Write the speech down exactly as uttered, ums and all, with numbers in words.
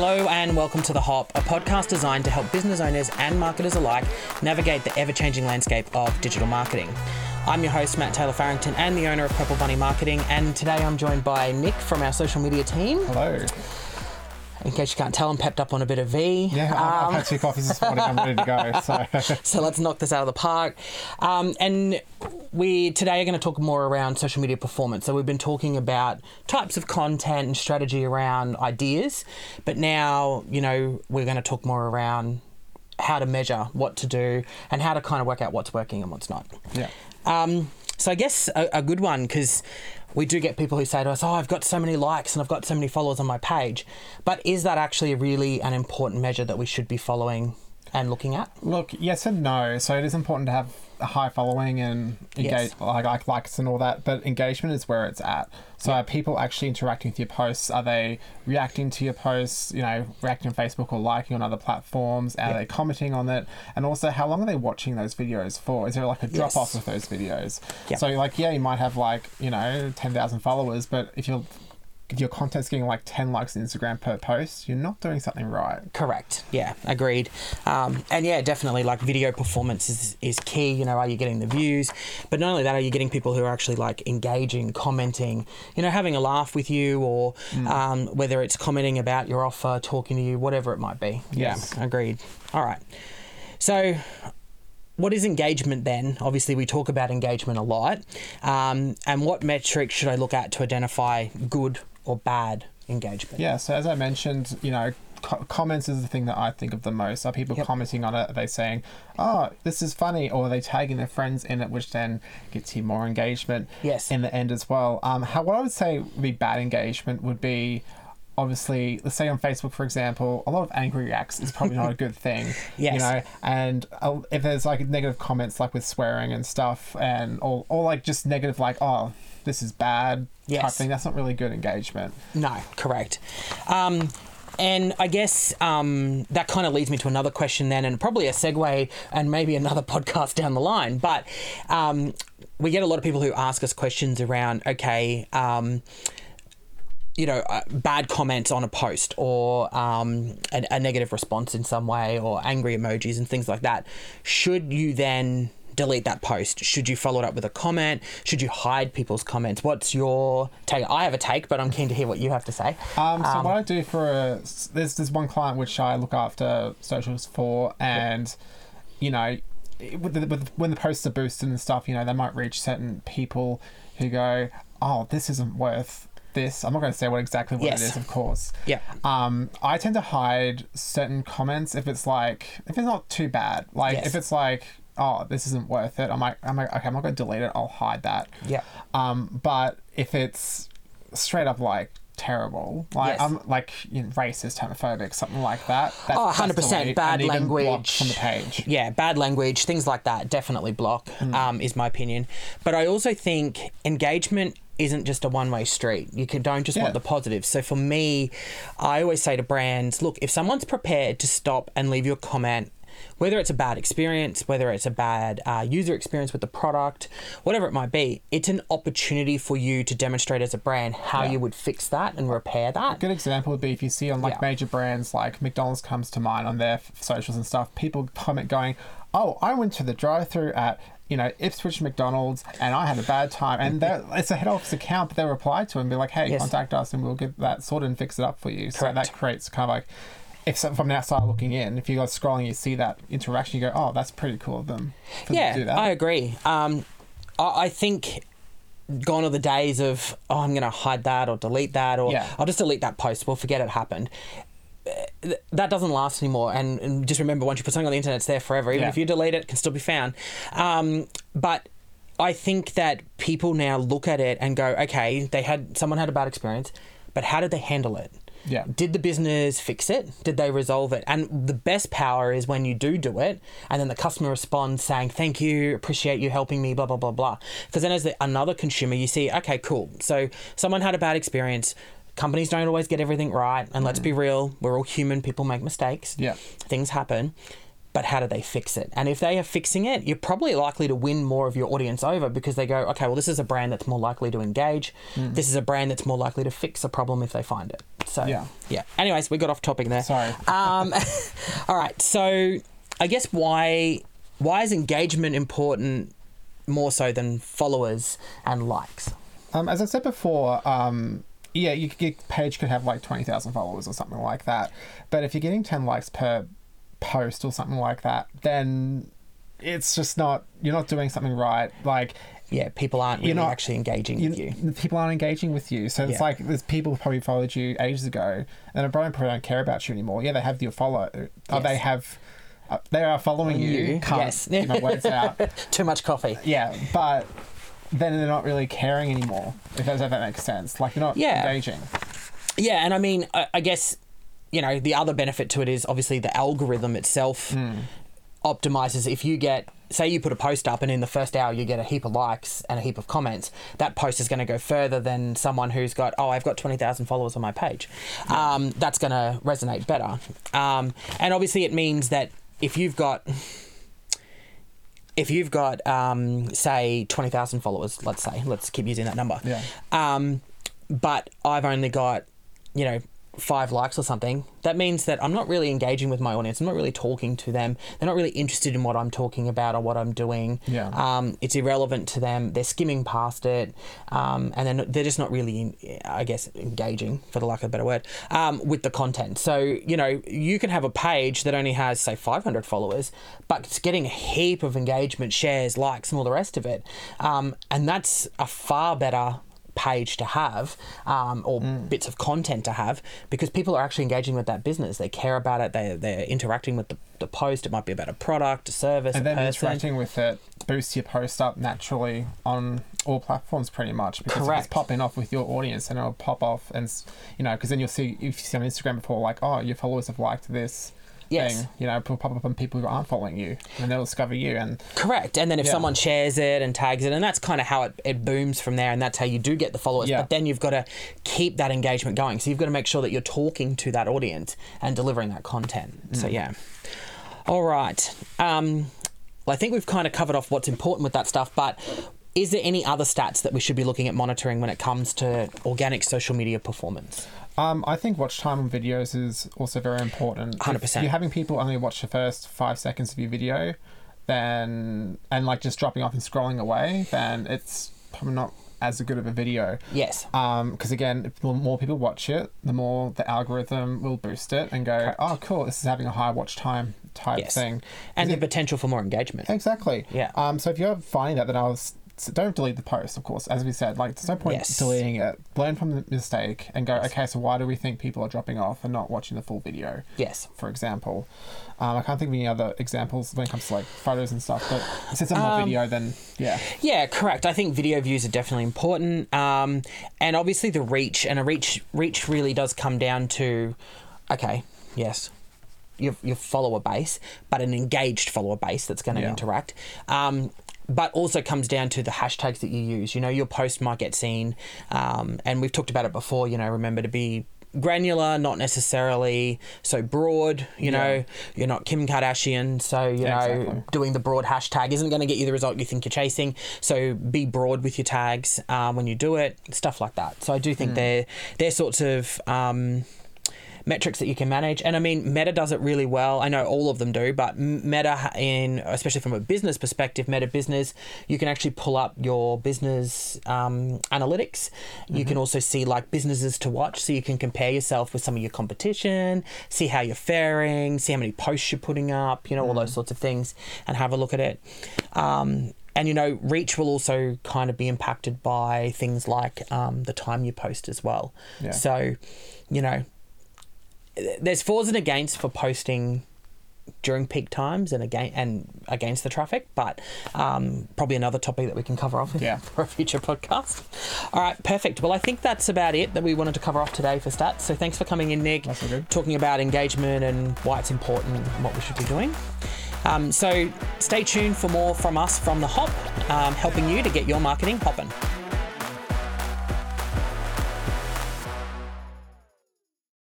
Hello and welcome to The Hop, a podcast designed to help business owners and marketers alike navigate the ever-changing landscape of digital marketing. I'm your host, Matt Taylor Farrington, and the owner of Purple Bunny Marketing, and today I'm joined by Nick from our social media team. Hello. In case you can't tell, I'm pepped up on a bit of V. Yeah, I've, um, I've had two coffees this morning. I'm ready to go. So, so let's knock this out of the park. Um, and we today are going to talk more around social media performance. So we've been talking about types of content and strategy around ideas, but now, you know, we're going to talk more around how to measure what to do and how to kind of work out what's working and what's not. Yeah. Um, so I guess a, a good one, because we do get people who say to us, oh, I've got so many likes and I've got so many followers on my page. But is that actually really an important measure that we should be following and looking at? Look, yes and no. So it is important to have a high following and engage, Yes. like, like likes and all that, but engagement is where it's at. So Yeah. are people actually interacting with your posts? Are they reacting to your posts, you know, reacting on Facebook or liking on other platforms? Are Yeah. they commenting on it? And also, how long are they watching those videos for? Is there like a drop Yes. off with those videos? Yeah. So like, yeah, you might have like, you know, ten thousand followers, but if you're if your content's getting like ten likes on Instagram per post, you're not doing something right. Correct. Yeah, agreed. Um, and yeah, definitely, like, video performance is, is key. You know, are you getting the views? But not only that, are you getting people who are actually like engaging, commenting, you know, having a laugh with you, or Mm. um, whether it's commenting about your offer, talking to you, whatever it might be. Yes. Yeah, agreed. All right. So what is engagement then? Obviously, we talk about engagement a lot. Um, and what metrics should I look at to identify good or bad engagement? Yeah, so as I mentioned, you know, co- comments is the thing that I think of the most. Are people Yep. commenting on it? Are they saying, oh, this is funny? Or are they tagging their friends in it, which then gets you more engagement Yes. in the end as well? Um, how, what I would say would be bad engagement would be, obviously, let's say on Facebook, for example, a lot of angry reacts is probably not a good thing. Yes. You know, and uh, if there's like negative comments, like with swearing and stuff, and or, or like just negative, like, oh, this is bad type Yes. thing, that's not really good engagement. No, correct. Um, and I guess um, that kind of leads me to another question then, and probably a segue and maybe another podcast down the line. But um, we get a lot of people who ask us questions around, okay, um, you know, uh, bad comments on a post, or um, a, a negative response in some way, or angry emojis and things like that. Should you then delete that post? Should you follow it up with a comment? Should you hide people's comments? What's your take? I have a take, but I'm keen to hear what you have to say. Um, so Um, what I do for a, there's this one client which I look after socials for, and you know, with the, with, when the posts are boosted and stuff, you know, they might reach certain people who go, oh, this isn't worth this. I'm not going to say what exactly what Yes. it is, of course. Yeah. Um, I tend to hide certain comments if it's like, if it's not too bad. Like Yes. if it's like, oh, this isn't worth it, I'm like, I'm like, okay, I'm not going to delete it. I'll hide that. Yeah. Um, but if it's straight up like terrible, like Yes. I'm like, you know, racist, homophobic, something like that. That's, Oh, one hundred that's percent delete bad and even block language. from the page. Yeah, bad language, things like that, definitely block, um, is my opinion. But I also think engagement isn't just a one-way street. You can, don't just Yeah. want the positives. So for me, I always say to brands, look, if someone's prepared to stop and leave you a comment, whether it's a bad experience, whether it's a bad uh, user experience with the product, whatever it might be, it's an opportunity for you to demonstrate as a brand how Yeah. you would fix that and repair that. A good example would be if you see on like Yeah. major brands like McDonald's comes to mind on their f- socials and stuff, people comment going, oh, I went to the drive-through at, you know, Ipswich McDonald's and I had a bad time. And they're- it's a head office account, but they reply to it and be like, hey, Yes. contact us and we'll get that sorted and fix it up for you. So Correct. that creates kind of like, if so, from the outside looking in, if you go scrolling, you see that interaction, you go, oh, that's pretty cool of them for them Yeah, to do that. I agree. Um, I, I think gone are the days of, oh, I'm going to hide that or delete that, or Yeah. I'll just delete that post. We'll forget it happened. Uh, th- That doesn't last anymore. And, and just remember, once you put something on the internet, it's there forever. Even Yeah. if you delete it, it can still be found. Um, but I think that people now look at it and go, okay, they had someone had a bad experience, but how did they handle it? Yeah. Did the business fix it? Did they resolve it? And the best power is when you do do it, and then the customer responds saying, thank you, appreciate you helping me, blah, blah, blah, blah. Because then as the, another consumer, you see, okay, cool. So someone had a bad experience. Companies don't always get everything right. And let's be real, we're all human. People make mistakes. Yeah. Things happen. but how do they fix it? And if they are fixing it, you're probably likely to win more of your audience over because they go, okay, well, this is a brand that's more likely to engage. Mm. This is a brand that's more likely to fix a problem if they find it. So, yeah. yeah. Anyways, we got off topic there. Sorry. Um, all right. So I guess why why is engagement important more so than followers and likes? Um, as I said before, um, yeah, you, your page could have like twenty thousand followers or something like that. But if you're getting ten likes per post or something like that, then it's just not, you're not doing something right. Like, yeah, people aren't really not, actually engaging with you. People aren't engaging with you. So it's yeah. like there's people who probably followed you ages ago and they probably don't care about you anymore. Yeah, they have your follow. Yes. Or they have, uh, they are following you. you. Can't yes. get my words out. Too much coffee. Yeah, but then they're not really caring anymore, if that, if that makes sense. Like, they're not yeah. engaging. Yeah, and I mean, I, I guess, you know, the other benefit to it is obviously the algorithm itself mm. optimizes. If you get, say you put a post up and in the first hour you get a heap of likes and a heap of comments, that post is going to go further than someone who's got, oh, I've got twenty thousand followers on my page. Yeah. Um, that's going to resonate better. Um, and obviously it means that if you've got... If you've got, um, say, twenty thousand followers, let's say, let's keep using that number. Yeah. Um, but I've only got, you know, five likes or something, that means that I'm not really engaging with my audience. I'm not really talking to them. They're not really interested in what I'm talking about or what I'm doing. Yeah. Um, it's irrelevant to them. They're skimming past it. Um, and then they're just not really, I guess, engaging, for the lack of a better word, um, with the content. So, you know, you can have a page that only has, say, five hundred followers, but it's getting a heap of engagement, shares, likes, and all the rest of it. Um, and that's a far better page to have, um, or mm. bits of content to have, because people are actually engaging with that business. They care about it. They, they're interacting with the, the post. It might be about a product, a service, and a then person. interacting with it boosts your post up naturally on all platforms pretty much, because Correct. It's popping off with your audience and it'll pop off, and you know, because then you'll see, if you see on Instagram before, like, oh, your followers have liked this Yes. thing, you know, it'll pop up on people who aren't following you, and they'll discover you. And correct. And then if yeah. someone shares it and tags it, and that's kind of how it, it booms from there, and that's how you do get the followers. Yeah. But then you've got to keep that engagement going. So you've got to make sure that you're talking to that audience and delivering that content. Mm. So yeah. All right. Um, well, I think we've kind of covered off what's important with that stuff, but is there any other stats that we should be looking at monitoring when it comes to organic social media performance? Um, I think watch time on videos is also very important. one hundred percent. If you're having people only watch the first five seconds of your video, then, and like just dropping off and scrolling away, then it's probably not as good of a video. Yes. Um, because again, if the more people watch it, the more the algorithm will boost it and go, Correct. oh, cool, this is having a high watch time type yes. thing. And the it, potential for more engagement. Exactly. Yeah. Um, so if you're finding that, then I was... So don't delete the post, of course. As we said, like, there's no point yes. deleting it. Learn from the mistake and go, yes. okay, so why do we think people are dropping off and not watching the full video? Yes. For example. Um, I can't think of any other examples when it comes to, like, photos and stuff, but if it's a more um, video, then, yeah. Yeah, correct. I think video views are definitely important. Um, and obviously the reach, and a reach, reach really does come down to, okay, yes, your, your follower base, but an engaged follower base that's going to yeah. interact. Um, but also comes down to the hashtags that you use. You know, your post might get seen, um, and we've talked about it before, you know, remember to be granular, not necessarily so broad, you yeah. know, you're not Kim Kardashian, so, you yeah, know, exactly. doing the broad hashtag isn't going to get you the result you think you're chasing, so be broad with your tags uh, when you do it, stuff like that. So I do think mm. they're, they're sorts of... Um, metrics that you can manage. And I mean, Meta does it really well. I know all of them do, but Meta, in especially from a business perspective, Meta Business, you can actually pull up your business um, analytics. Mm-hmm. You can also see like businesses to watch, so you can compare yourself with some of your competition, see how you're faring, see how many posts you're putting up, you know, mm. all those sorts of things, and have a look at it. Um, and, you know, reach will also kind of be impacted by things like um, the time you post as well. Yeah. So, you know, there's fors and against for posting during peak times and again and against the traffic, but um, probably another topic that we can cover off yeah. for a future podcast. All right, perfect. Well, I think that's about it that we wanted to cover off today for stats. So thanks for coming in, Nick, that's all good. Talking about engagement and why it's important and what we should be doing. Um, so stay tuned for more from us from The Hop, um, helping you to get your marketing popping.